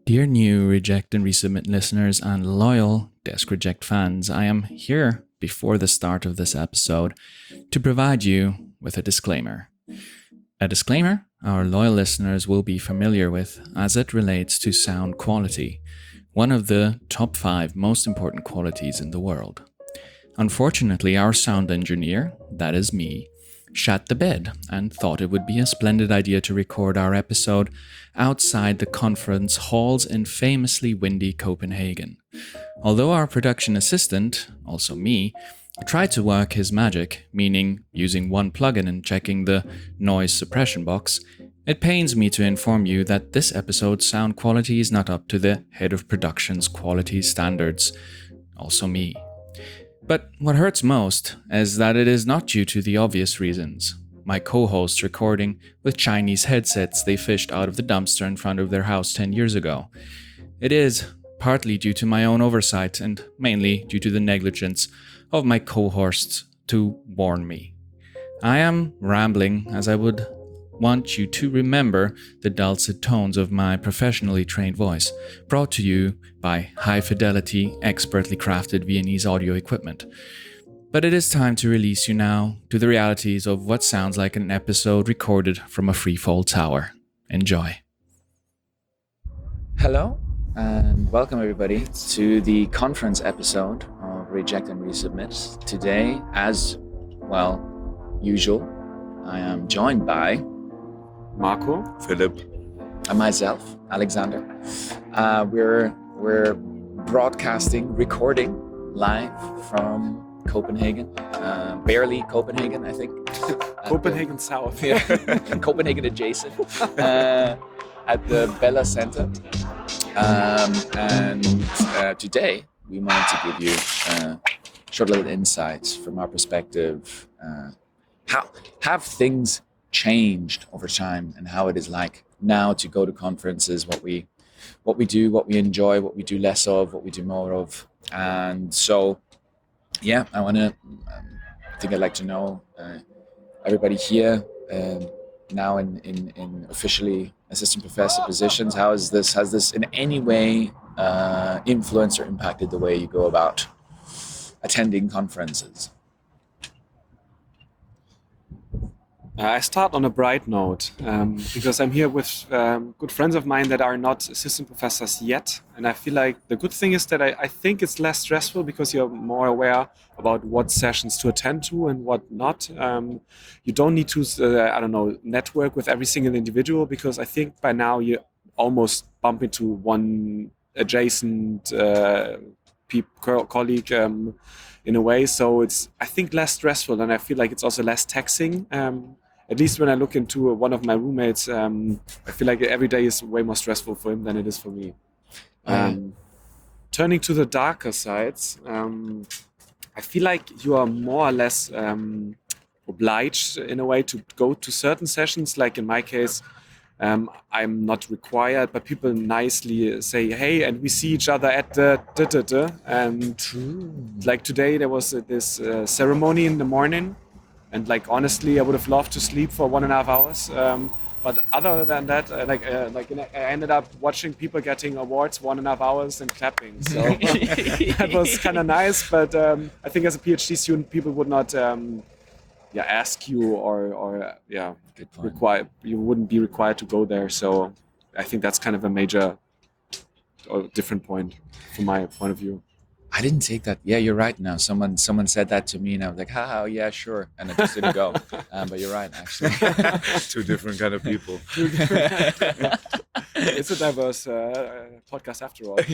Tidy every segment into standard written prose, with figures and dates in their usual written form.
Dear new Reject and Resubmit listeners and loyal Desk Reject fans, I am here before the start of this episode to provide you with a disclaimer. A disclaimer our loyal listeners will be familiar with as it relates to sound quality, one of the top 5 most important qualities in the world. Unfortunately, our sound engineer, that is me, shat the bed and thought it would be a splendid idea to record our episode outside the conference halls in famously windy Copenhagen. Although our production assistant, also me, tried to work his magic, meaning using one plugin and checking the noise suppression box, it pains me to inform you that this episode's sound quality is not up to the head of production's quality standards, also me. But what hurts most is that it is not due to the obvious reasons. My co-hosts recording with Chinese headsets they fished out of the dumpster in front of their house 10 years ago. It is partly due to my own oversight and mainly due to the negligence of my co-hosts to warn me. I am rambling as I would want you to remember the dulcet tones of my professionally trained voice, brought to you by high-fidelity, expertly crafted Viennese audio equipment. But it is time to release you now to the realities of what sounds like an episode recorded from a freefall tower. Enjoy. Hello, and welcome everybody to the conference episode of Reject and Resubmit. Today, as usual, I am joined by Marco, Philip, and myself, Alexander. We're broadcasting, recording live from Copenhagen, barely Copenhagen, I think. Copenhagen South. Yeah, Copenhagen adjacent, at the Bella Center. And today we wanted to give you short little insights from our perspective. How have things changed over time, and how it is like now to go to conferences, what we do, what we enjoy, what we do less of, what we do more of. And so I think I'd like to know everybody here now in officially assistant professor positions. Has this in any way influenced or impacted the way you go about attending conferences? I start on a bright note because I'm here with good friends of mine that are not assistant professors yet. And I feel like the good thing is that I think it's less stressful because you're more aware about what sessions to attend to and what not. You don't need to, network with every single individual, because I think by now you almost bump into one adjacent colleague in a way. So it's, I think, less stressful, and I feel like it's also less taxing. At least when I look into one of my roommates, I feel like every day is way more stressful for him than it is for me. Turning to the darker sides, I feel like you are more or less obliged in a way to go to certain sessions. Like in my case, I'm not required, but people nicely say, hey, and we see each other at the and like today there was this ceremony in the morning, and like honestly I would have loved to sleep for 1.5 hours, but other than that I ended up watching people getting awards 1.5 hours and clapping, so that was kind of nice. But I think as a PhD student people would not ask you or you wouldn't be required to go there. So I think that's kind of a major or different point from my point of view. I didn't take that. Yeah, you're right. Now someone said that to me, and I was like, "Ha, yeah, sure," and I just didn't go. But you're right, actually. Two different kind of people. It's a diverse podcast after all.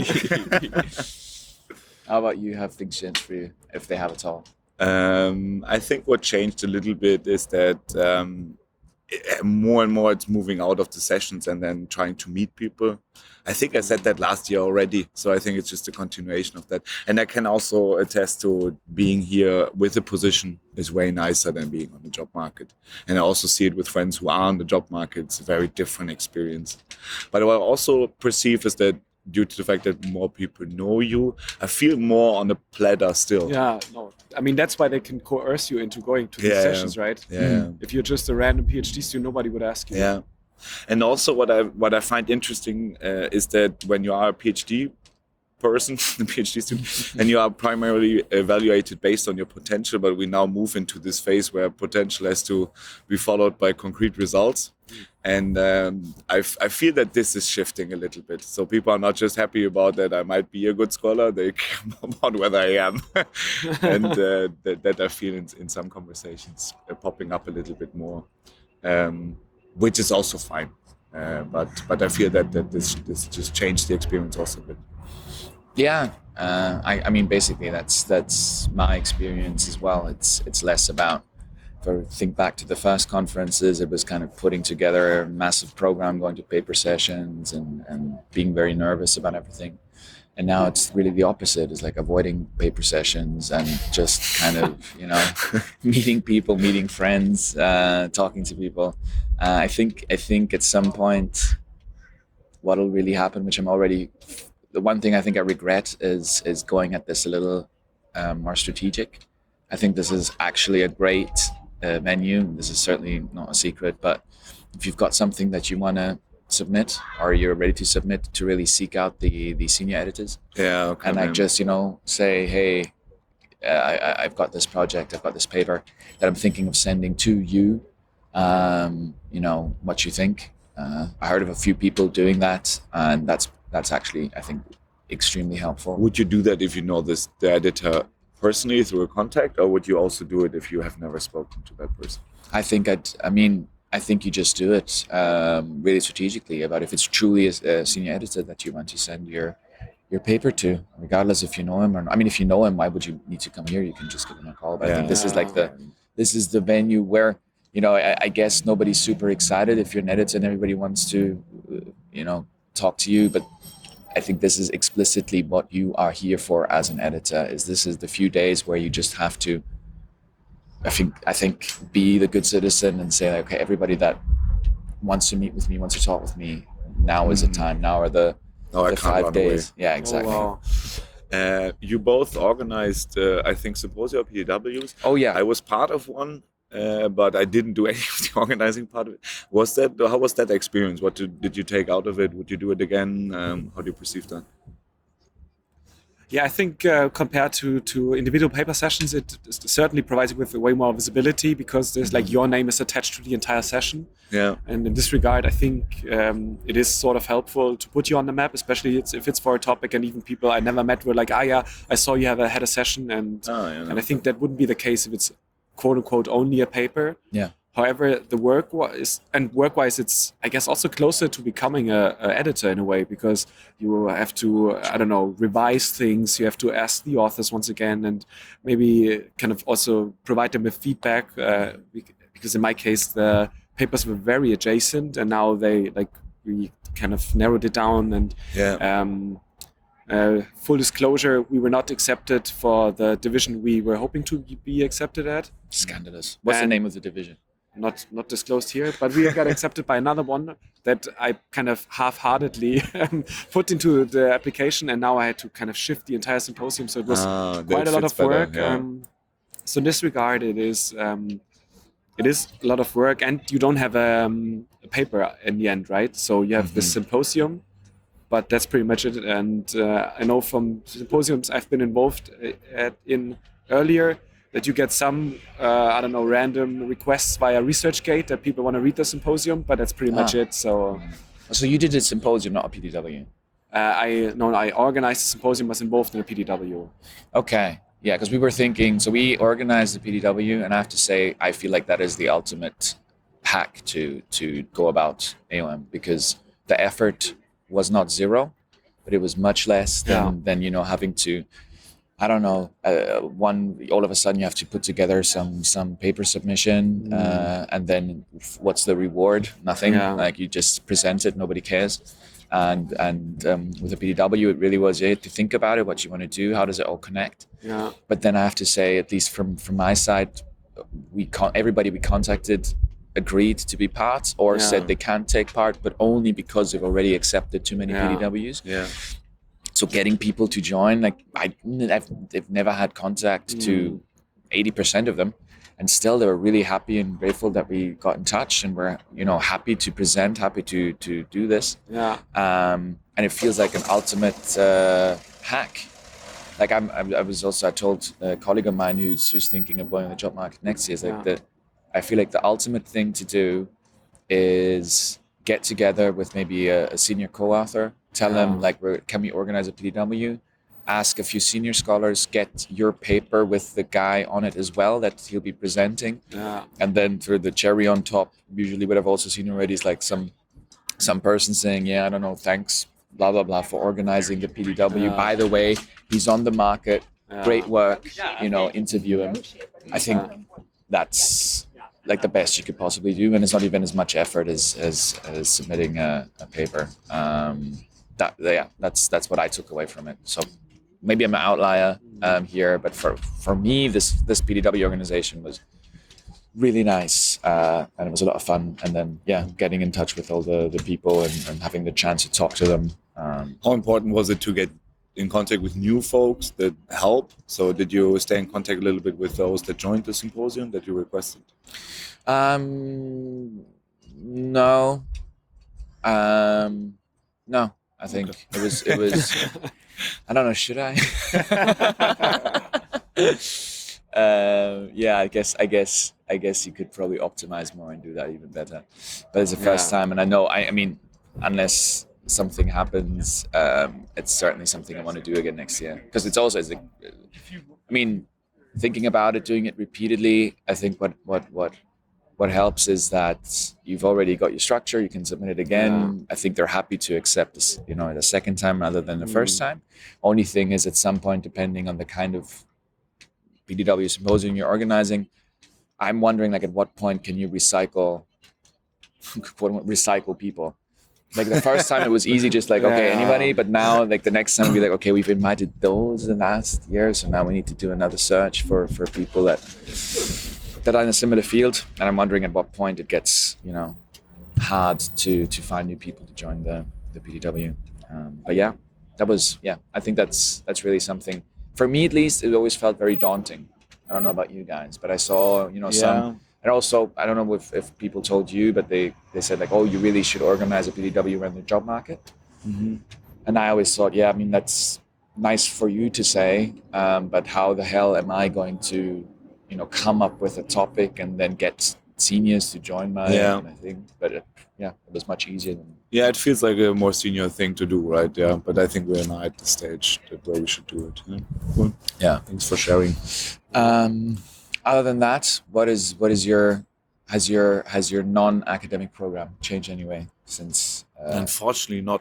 How about you? Have things changed for you, if they have at all? I think what changed a little bit is that more and more it's moving out of the sessions and then trying to meet people. I think I said that last year already, so I think it's just a continuation of that. And I can also attest to being here with a position is way nicer than being on the job market. And I also see it with friends who are on the job market. It's a very different experience. But what I also perceive is that due to the fact that more people know you, I feel more on a platter still. Yeah, no. I mean, that's why they can coerce you into going to these sessions, right? Yeah. If you're just a random PhD student, nobody would ask you. Yeah. And also, what I find interesting is that when you are a PhD person, a PhD student, and you are primarily evaluated based on your potential, but we now move into this phase where potential has to be followed by concrete results. And I feel that this is shifting a little bit. So people are not just happy about that I might be a good scholar, they care about whether I am. And that I feel in some conversations popping up a little bit more, which is also fine. But I feel that this just changed the experience also a bit. Yeah, I mean, basically that's my experience as well. It's less about, if I think back to the first conferences, it was kind of putting together a massive program, going to paper sessions and being very nervous about everything. And now it's really the opposite. It's like avoiding paper sessions and just kind of, meeting people, meeting friends, talking to people. I think at some point what'll really happen, which I'm already, the one thing I think I regret is going at this a little more strategic. I think this is actually a great venue. This is certainly not a secret, but if you've got something that you want to submit or you're ready to submit, to really seek out the senior editors. Yeah, okay. And like just, say, hey, I've got this project, I've got this paper that I'm thinking of sending to you. What you think. I heard of a few people doing that, and that's actually, I think, extremely helpful. Would you do that if you know the editor personally through a contact, or would you also do it if you have never spoken to that person? I think you just do it really strategically about if it's truly a senior editor that you want to send your paper to, regardless if you know him or not. I mean, if you know him, why would you need to come here? You can just give him a call. But I think this is the venue where, I guess nobody's super excited if you're an editor and everybody wants to, talk to you. But I think this is explicitly what you are here for as an editor. This is the few days where you just have to, I think, be the good citizen and say, okay, everybody that wants to meet with me, wants to talk with me, now is the time. Now are the 5 days. Yeah, exactly. Oh, wow. You both organized, I think, symposia, PDWs. Oh yeah, I was part of one, but I didn't do any of the organizing part of it. How was that experience? What did you take out of it? Would you do it again? How do you perceive that? Yeah, I think compared to individual paper sessions, it certainly provides you with way more visibility because there's like your name is attached to the entire session. Yeah. And in this regard, I think it is sort of helpful to put you on the map, especially if it's for a topic, and even people I never met were like, yeah, I saw you had a session, and I think that wouldn't be the case if it's quote unquote only a paper. Yeah. However, the work-wise, it's, I guess, also closer to becoming a editor in a way, because you have to, revise things. You have to ask the authors once again, and maybe kind of also provide them with feedback. Because in my case, the papers were very adjacent, and now we kind of narrowed it down. And full disclosure, we were not accepted for the division we were hoping to be accepted at. Scandalous. What's the name of the division? Not disclosed here, but we got accepted by another one that I kind of half-heartedly put into the application, and now I had to kind of shift the entire symposium, so it was quite a lot of work. So in this regard, it is a lot of work, and you don't have a paper in the end, right? So you have this symposium, but that's pretty much it. And I know from symposiums I've been involved in earlier, that you get some, random requests via ResearchGate that people want to read the symposium, but that's pretty much it. So you did a symposium, not a PDW? I organized the symposium, was involved in a PDW. Okay, yeah, because we were thinking, so we organized the PDW, and I have to say, I feel like that is the ultimate hack to go about AOM, because the effort was not zero, but it was much less than having to, all of a sudden you have to put together some paper submission, and then what's the reward? Nothing. Like you just present it, nobody cares. And with the PDW, it really was to think about it, what you want to do, how does it all connect? Yeah. But then I have to say, at least from my side, everybody we contacted agreed to be part or said they can't take part, but only because they've already accepted too many PDWs. Yeah. So getting people to join, like they've never had contact to 80% of them. And still, they were really happy and grateful that we got in touch, and we're, happy to present, happy to do this. Yeah. And it feels like an ultimate hack. Like I told a colleague of mine who's thinking of going on the job market next year, is like I feel like the ultimate thing to do is get together with maybe a senior co-author, tell them like, can we organize a PDW? Ask a few senior scholars, get your paper with the guy on it as well that he'll be presenting. Yeah. And then for the cherry on top, usually what I've also seen already is like some person saying, yeah, I don't know, thanks, blah, blah, blah, for organizing the PDW. By the way, he's on the market, great work, interview him. I think that's like the best you could possibly do. And it's not even as much effort as submitting a paper. That's what I took away from it. So maybe I'm an outlier here, but for me, this PDW organization was really nice, and it was a lot of fun. And then getting in touch with all the people and having the chance to talk to them. How important was it to get in contact with new folks that help? So did you stay in contact a little bit with those that joined the symposium that you requested? No. No. I think it was. I don't know. Should I? I guess you could probably optimize more and do that even better. But it's the first time, and I know. I mean, unless something happens, it's certainly something I want to do again next year. Because it's also, thinking about it, doing it repeatedly. I think what helps is that you've already got your structure, you can submit it again. Yeah. I think they're happy to accept this, the second time rather than the first time. Only thing is, at some point, depending on the kind of PDW symposium you're organizing, I'm wondering, like, at what point can you recycle people? Like the first time it was easy, just like, okay, anybody. But now, like the next time, we'll be like, okay, we've invited those the last year, so now we need to do another search for people that are in a similar field. And I'm wondering at what point it gets, hard to find new people to join the PDW. I think that's really something. For me, at least, it always felt very daunting. I don't know about you guys, but I saw, some. And also, I don't know if people told you, but they said like, oh, you really should organize a PDW around the job market. Mm-hmm. And I always thought, that's nice for you to say, but how the hell am I going to, come up with a topic and then get seniors to join my thing? But it was much easier. It feels like a more senior thing to do, right? Yeah, but I think we're now at the stage where we should do it. Yeah. Cool. Yeah. Thanks for sharing. Other than that, has your non-academic program changed anyway since? Unfortunately, not.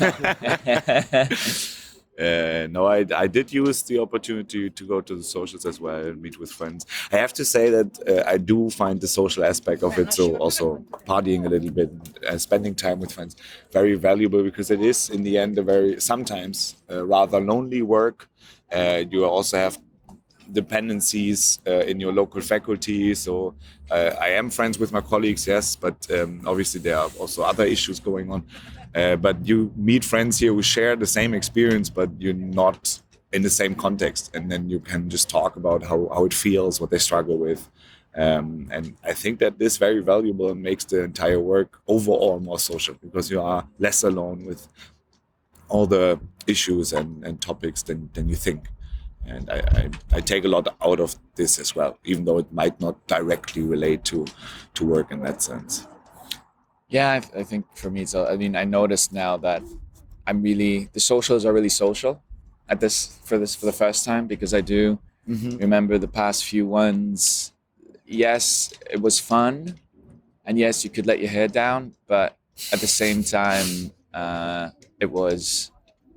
No, I did use the opportunity to go to the socials as well and meet with friends. I have to say that I do find the social aspect of it, so also partying a little bit, spending time with friends, very valuable, because it is in the end sometimes rather lonely work. You also have dependencies in your local faculty. So I am friends with my colleagues, yes, but obviously there are also other issues going on. But you meet friends here who share the same experience, but you're not in the same context. And then you can just talk about how it feels, what they struggle with. And I think that is very valuable and makes the entire work overall more social, because you are less alone with all the issues and topics than you think. And I take a lot out of this as well, even though it might not directly relate to work in that sense. Yeah, I think for me, I noticed now that the socials are really social for the first time, because I do remember the past few ones. Yes, it was fun, and yes, you could let your hair down, but at the same time, it was.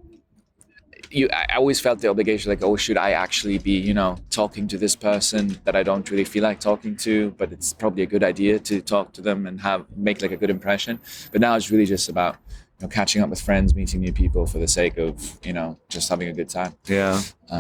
I always felt the obligation, like, oh, should I actually be, talking to this person that I don't really feel like talking to, but it's probably a good idea to talk to them and make like a good impression. But now it's really just about, catching up with friends, meeting new people for the sake of, just having a good time. Yeah.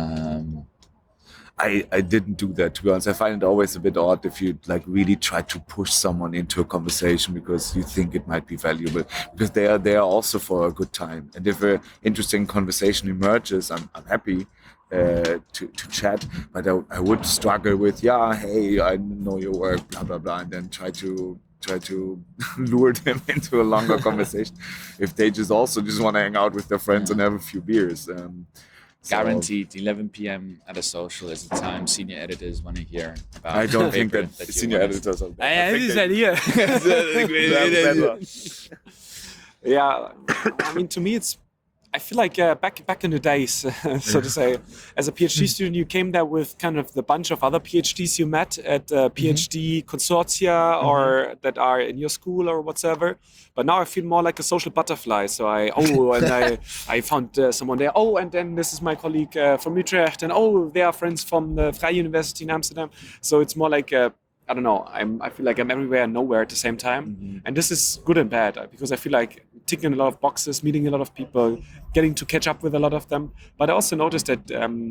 I didn't do that, to be honest. I find it always a bit odd if you like really try to push someone into a conversation because you think it might be valuable, because they are there also for a good time. And if an interesting conversation emerges, I'm happy. to chat, but I would struggle with, hey, I know your work, blah blah blah, and then try to lure them into a longer conversation if they just want to hang out with their friends and have a few beers. Guaranteed, 11 p.m. at a social is the time senior editors want to hear about. I don't think that you senior want. editors are Yeah, I mean, to me, I feel like back in the days, so to say, as a PhD student, you came there with kind of the bunch of other PhDs you met at PhD consortia or that are in your school or whatsoever. But now I feel more like a social butterfly. So I found someone there. Oh, and then this is my colleague from Utrecht, and they are friends from the Vrije University in Amsterdam. So it's more like I don't know. I feel like I'm everywhere and nowhere at the same time, and this is good and bad because I feel like ticking a lot of boxes, meeting a lot of people, getting to catch up with a lot of them. But I also noticed that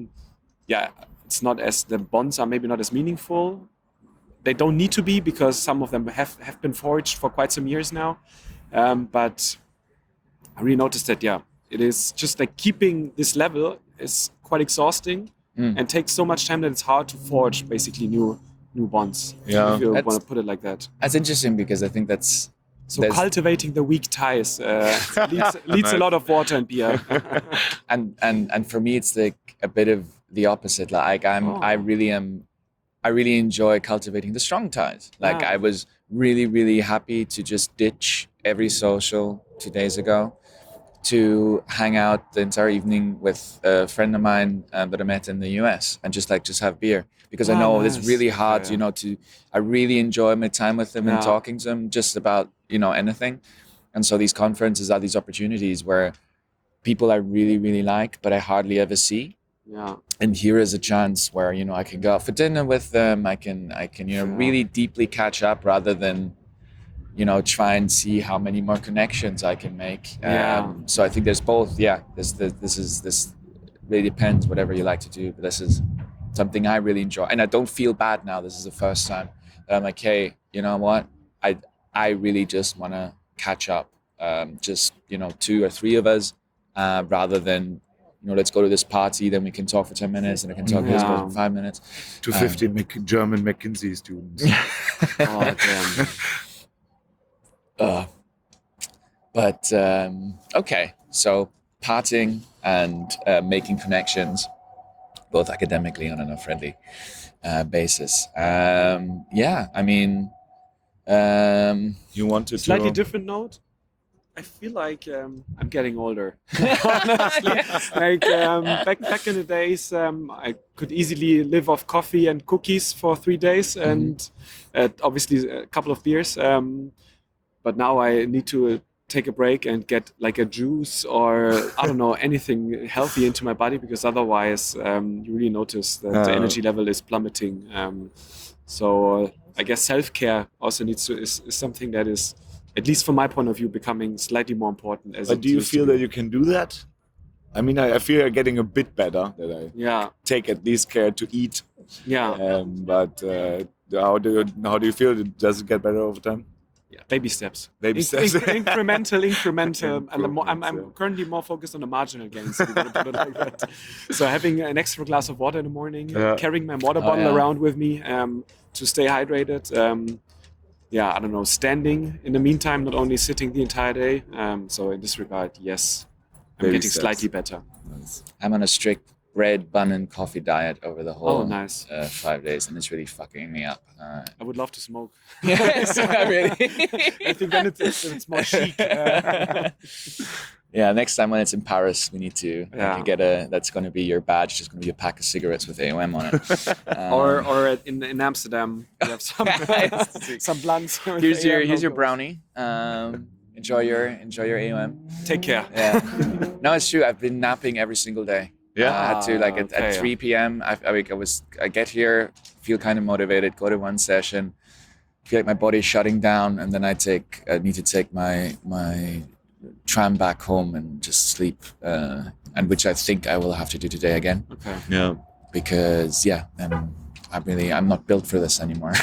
it's not as the bonds are maybe not as meaningful. They don't need to be because some of them have been forged for quite some years now. But I really noticed that it is just like keeping this level is quite exhausting and takes so much time that it's hard to forge basically new bonds. Yeah. If you want to put it like that. That's interesting because I think there's cultivating the weak ties leads a lot of water and beer. and for me it's like a bit of the opposite. Like I really enjoy cultivating the strong ties. Like I was really, really happy to just ditch every social 2 days ago to hang out the entire evening with a friend of mine that I met in the US and just have beer. Because I know it's really hard, I really enjoy my time with them and talking to them just about, anything. And so these conferences are these opportunities where people I really, really like, but I hardly ever see. Yeah. And here is a chance where, I can go out for dinner with them. I can really deeply catch up rather than, try and see how many more connections I can make. So I think there's both. Yeah, this really depends, whatever you like to do. But this is something I really enjoy. And I don't feel bad now. This is the first time that I'm like, hey, you know what? I really just want to catch up. Just, 2 or 3 of us rather than, let's go to this party, then we can talk for 10 minutes and I can talk to this person for 5 minutes. 250 German McKinsey students. Oh, damn. Okay, so partying and making connections, both academically and on a friendly basis. You want to slightly different note. I feel like I'm getting older. Honestly, back in the days, I could easily live off coffee and cookies for 3 days, and obviously a couple of beers. But now I need to take a break and get like a juice or I don't know, anything healthy into my body, because otherwise you really notice that the energy level is plummeting. So I guess self-care also is something that is, at least from my point of view, becoming slightly more important. But do you feel that you can do that? I mean, I feel I'm getting a bit better, that I take at least care to eat. Yeah. But how do you feel? Does it get better over time? Yeah, baby steps. Incremental. And I'm currently more focused on the marginal gains. If you want to put it like that. So having an extra glass of water in the morning, carrying my water bottle around with me to stay hydrated. I don't know, standing in the meantime, not only sitting the entire day. So in this regard, yes, I'm getting slightly better. Nice. I'm on a strict bread, bun, and coffee diet over the whole 5 days, and it's really fucking me up. I would love to smoke. Yes, really. I think then it's more chic. Yeah, next time when it's in Paris, we need to get that's going to be your badge. Just going to be a pack of cigarettes with AOM on it. Or in Amsterdam, you have some blunts. Here's your brownie. Enjoy your AOM. Take care. Yeah. No, it's true. I've been napping every single day. Yeah. I had to at 3 p.m. I get here, feel kind of motivated, go to one session, feel like my body's shutting down, and then I need to take my tram back home and just sleep, and which I think I will have to do today again. Okay. Yeah. Because I'm not built for this anymore.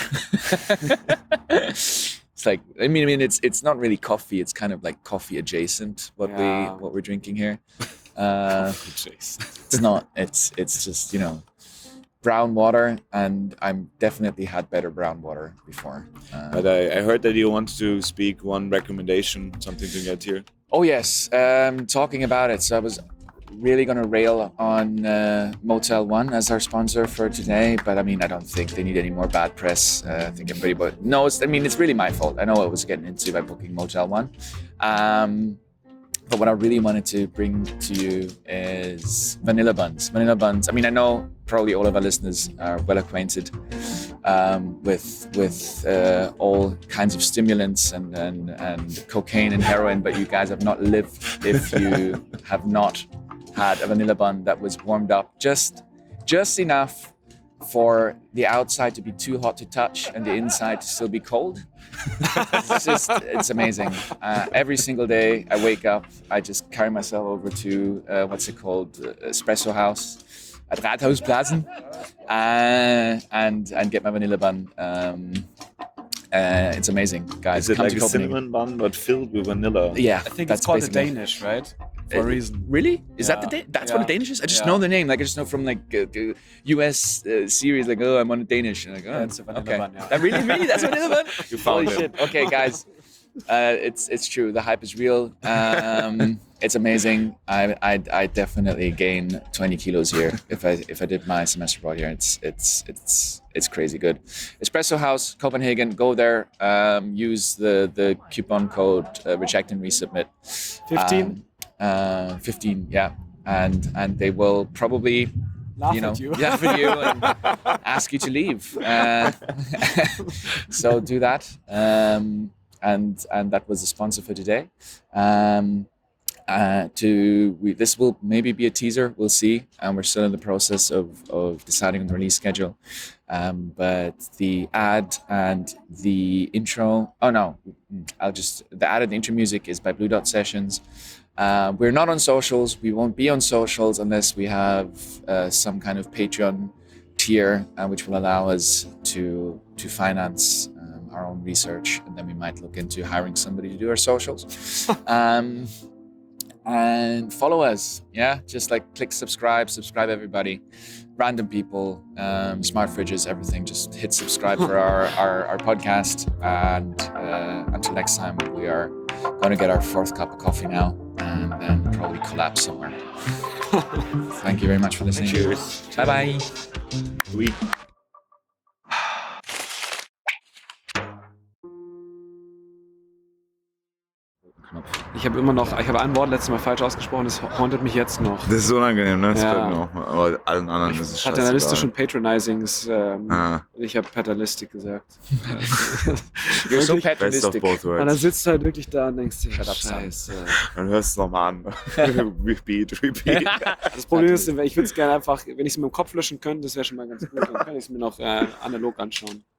It's like it's not really coffee. It's kind of like coffee adjacent what we're drinking here. It's not. It's just, you know, brown water, and I'm definitely had better brown water before. But I heard that you want to speak one recommendation, something to get here. Oh yes, talking about it. So I was really going to rail on Motel One as our sponsor for today, but I mean, I don't think they need any more bad press. I think everybody, but no, it's really my fault. I know what I was getting into by booking Motel One. But what I really wanted to bring to you is vanilla buns. Vanilla buns. I mean, I know probably all of our listeners are well acquainted with all kinds of stimulants and cocaine and heroin, but you guys have not lived if you have not had a vanilla bun that was warmed up just enough for the outside to be too hot to touch and the inside to still be cold. It's amazing. Every single day I wake up, I just carry myself over to Espresso House at Rathausplatz and get my vanilla bun. It's amazing, guys. Is it Come like to a Copenhagen. cinnamon bun but filled with vanilla? Yeah, I think that's it's called a basically- Danish, right? For a reason. Really? Is that Yeah. that's what a Danish is? I just know the name. Like I just know from like the US series. Like, oh, I'm on a Danish. And like, oh, That's a vanilla okay. bun, yeah. Really, that's vanilla bun. You found Holy it. shit. Okay, guys, it's true. The hype is real. It's amazing. I definitely gain 20 kilos here if I did my semester abroad here. It's crazy good. Espresso House, Copenhagen. Go there. Use the coupon code reject and resubmit. 15? 15, yeah, and they will probably Laugh you know at you. laugh at you and ask you to leave. So do that, and that was the sponsor for today. This will maybe be a teaser. We'll see, and we're still in the process of deciding on the release schedule. But the ad and the intro. Oh no, the ad and the intro music is by Blue Dot Sessions. We're not on socials. We won't be on socials unless we have some kind of Patreon tier, which will allow us to finance our own research, and then we might look into hiring somebody to do our socials. And follow us, yeah. Just like click subscribe everybody, random people, smart fridges, everything. Just hit subscribe for our podcast, and until next time, we are going to get our fourth cup of coffee now, and then probably collapse somewhere. Thank you very much for listening. Cheers. Bye bye. Oui. Ich habe ein Wort letztes Mal falsch ausgesprochen, das hauntet mich jetzt noch. Das ist unangenehm, ne? Das Ja. bleibt mir auch mal. Aber allen anderen ist es Paternalistisch scheißegal. und patronizing ist, Ah. ich habe Paternalistic gesagt. You're so Wirklich, Best of paternalistic. both und dann words. sitzt du halt wirklich da und denkst dir, Shut up, son. scheiße. Dann hörst du es nochmal an. Repeat. Das Problem ist, ich würde es gerne einfach, wenn ich es mit dem Kopf löschen könnte, das wäre schon mal ganz gut, dann kann ich es mir noch analog anschauen.